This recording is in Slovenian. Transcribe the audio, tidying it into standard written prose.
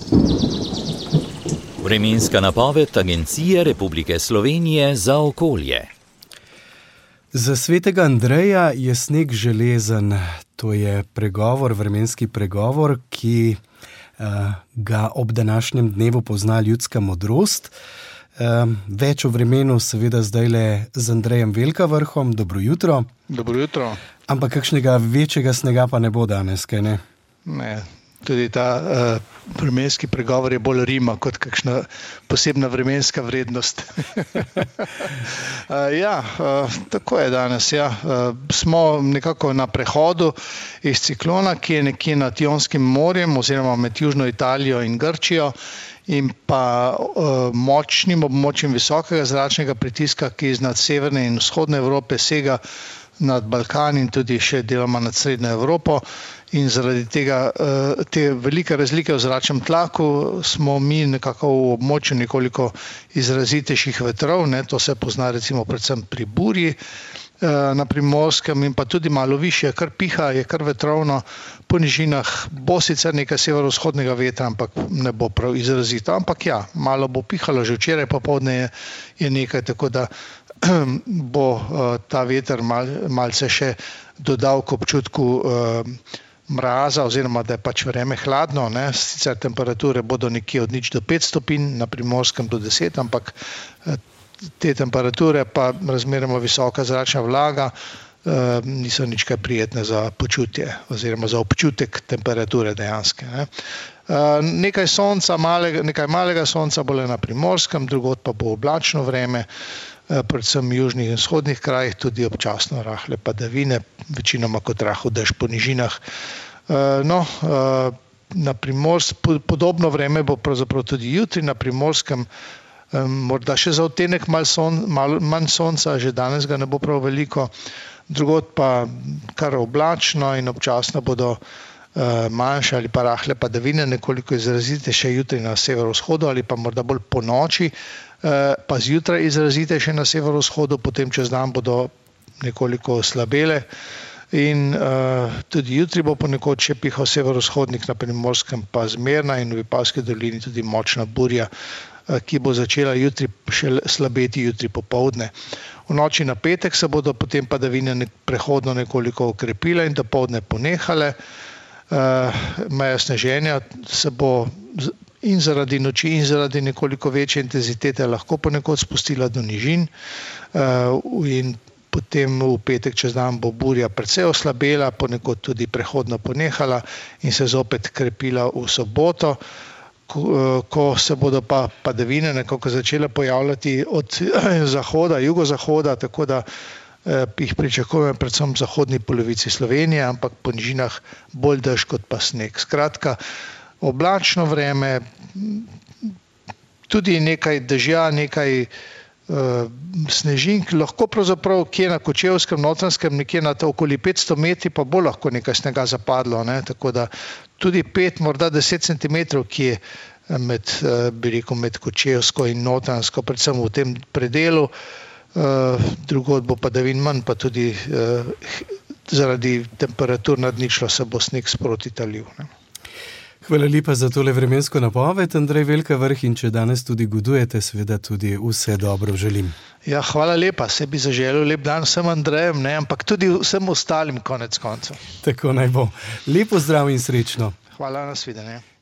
Vremenska napoved Agencije Republike Slovenije za okolje. Za svetega Andreja je sneg železen. To je pregovor, vremenski pregovor, ki ga ob današnjem dnevu pozna ljudska modrost. Več o vremenu seveda zdajle z Andrejem Velkavrhom. Dobro jutro. Dobro jutro. Ampak kakšnega večjega snega pa ne bo danes, kaj ne? Ne, tudi ta vremenski pregovor je bolj rima kot kakšna posebna vremenska vrednost. Tako je danes. Smo nekako na prehodu iz ciklona, ki je nekje nad Jonskim morjem oziroma med Južno Italijo in Grčijo, in pa močnim območjem visokega zračnega pritiska, ki iznad severne in vzhodne Evrope sega nad Balkan in tudi še deloma nad Srednjo Evropo. In zaradi tega, te velike razlike v zračnem tlaku smo mi nekako v območju nekoliko izrazitejših vetrov, ne, to se pozna recimo predvsem pri burji na Primorskem in pa tudi malo višje, kar piha, je kar vetrovno, po nižinah bo sicer nekaj severovzhodnega vetra, ampak ne bo prav izrazito, ampak malo bo pihalo, že včeraj popoldne je nekaj, tako da bo ta veter malce še dodal k občutku mraza oziroma da je pač vreme hladno, ne. Sicer temperature bodo nekje od 0 do 5 stopinj, na Primorskem do 10, ampak te temperature pa razmeroma visoka zračna vlaga niso nič kaj prijetne za počutje oziroma za občutek temperature dejanske, ne. Nekaj sonca, nekaj malega sonca bo le na Primorskem, drugod pa bo oblačno vreme, predvsem v južnih in vzhodnih krajih, tudi občasno rahle padavine, večinoma kot rahel dež po nižinah. Na podobno vreme bo pravzaprav tudi jutri na Primorskem, morda še za odtenek malo manj sonca, že danes ga ne bo prav veliko, drugod pa kar oblačno in občasno bodo manjše ali pa rahle padavine, nekoliko izrazitejše jutri na severovzhodu ali pa morda bolj po noči, pa zjutraj izrazitejše na severovzhodu, potem čez dan bodo nekoliko slabele in tudi jutri bo ponekod še pihal severovzhodnik, na Primorskem pa zmerna in v Vipavski dolini tudi močna burja, ki bo začela jutri še slabeti jutri popoldne. V noči na petek se bodo potem padavine prehodno nekoliko okrepile in dopoldne ponehale. Meja sneženja se bo in zaradi noči in zaradi nekoliko večje intenzitete lahko ponekod spustila do nižin in potem v petek čez dan bo burja precej oslabela, ponekod tudi prehodno ponehala in se zopet krepila v soboto, ko se bodo pa padavine nekako začele pojavljati od zahoda, jugozahoda, tako da jih pričakujem predvsem v zahodni polovici Slovenije, ampak po nižinah bolj dež kot pa sneg. Skratka, oblačno vreme, tudi nekaj dežja, nekaj snežink, lahko pravzaprav kje na Kočevskem, Notranjskem, nekje na okoli 500 metri, pa bo lahko nekaj snega zapadlo, ne, tako da tudi 5, morda 10 centimetrov, ki je med Kočevsko in Notranjsko, predvsem v tem predelu, drugod bo padavin manj, pa tudi zaradi temperatur nad ničlo se bo sneg sproti talil, ne. Hvala lepa za tole vremensko napoved, Andrej Velkavrh, in če danes tudi godujete, seveda tudi vse dobro želim. Hvala lepa, se bi zaželel lep dan vsem Andrejem, ne, ampak tudi vsem ostalim konec koncev. Tako naj bo. Lepo zdrav in srečno. Hvala, nasvidenje.